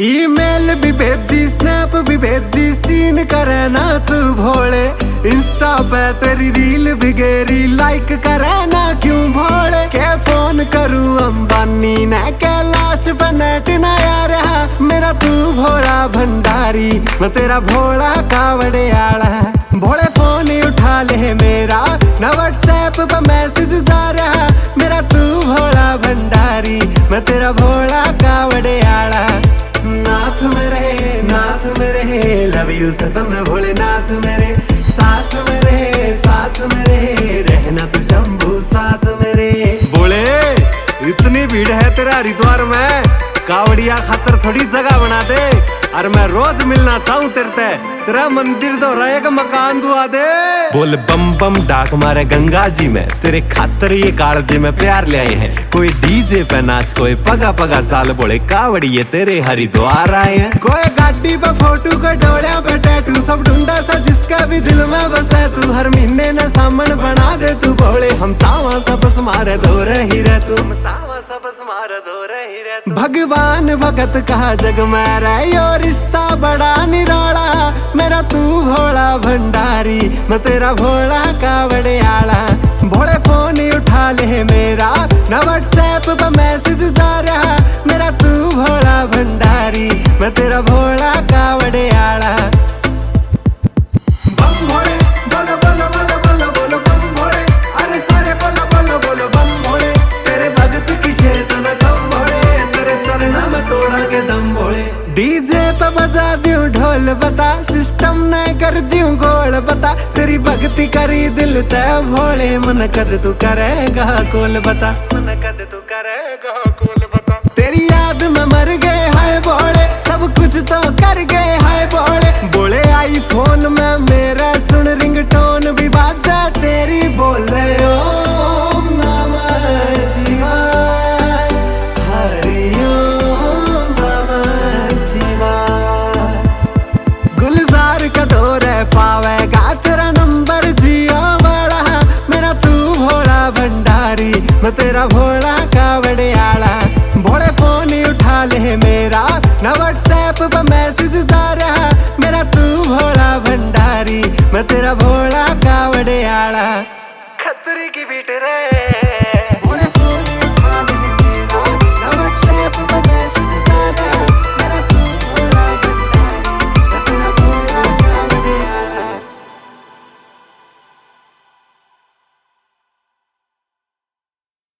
Email भी भेजी, snap भी भेजी, सीन करे ना तू भोले। इंस्टा पे तेरी रील भी गेरी, लाइक करे ना क्यों भोले। के फोन करूँ अंबानी ने, कैलाश पे नेट ना यार। मेरा तू भोला भंडारी, मैं तेरा भोला कावड़े आला। भोले फोन ही उठा ले मेरा, ना व्हाट्सएप पे मैसेज जा रहा। मेरा तू भोला भंडारी, मैं तेरा भोला कावड़े आला। नाथ मेरे लव यू सतम भोलेनाथ मेरे। साथ मेरे रहना तू शंभू साथ मेरे। बोले इतनी भीड़ है तेरा हरिद्वार में, कावड़िया खातर थोड़ी जगह बना दे। और मैं रोज मिलना चाहूँ तेरा मंदिर दोहरा एक मकान दुआ दे। बोल बम बम डाक मारे गंगा जी में, तेरे खातर ये कालजे में प्यार ले आए हैं। कोई डीजे पे नाच, कोई पगा पगा चाल, बोले कावड़िए तेरे हरिद्वार आए हैं। कोई गाड़ी पे फोटो, कोई डोलिया पे टैटू, सब ढूंढा सा जिसका भी दिल में बसे तू। हर महीने न सामन बना दे तू भोले, हम चावा सब मारे दो रही रह तू। भगवान भगत कहा जग में यो रिश्ता बड़ा निराला। मेरा तू भोला भंडारी, मैं तेरा भोला कावड़े आला। भोले फोन ही उठा ले मेरा, ना व्हाट्सएप पे मैसेज जा रहा। मेरा तू भोला भंडारी, मैं तेरा भोला कावड़े आला। बम भोले बोलो बोलो बोलो बोलो बोलो बम भोले। अरे सारे बोलो बोलो बोलो बम भोले। तेरे भगत की शेतन कम भोले, तेरे चरणों में तोड़ा के दम भोले। डीजे पे बजा दूं ढोल बता, सिस्टम न कर दूं गोल बता। तेरी भक्ति करी दिल ते भोले, मन कद तू करेगा कोल बता। तेरी याद में मर गए हाय भोले, सब कुछ तो कर गए हाय भोले। बोले आईफोन में मेरा सुन रिंगटोन भी बाजा तेरी, बोले ओम नमः शिवाय, हरि ओम नमः शिवाय। गुलजार का दौर पावेगा तेरा नंबर जियो वाला। मेरा तू भोला भंडारी, मैं तेरा भोला कावड़े आला। भोले फोन ही उठा ले मेरा, ना व्हाट्सएप पे मैसेज जा रहा। मेरा तू भोला भंडारी, मैं तेरा भोला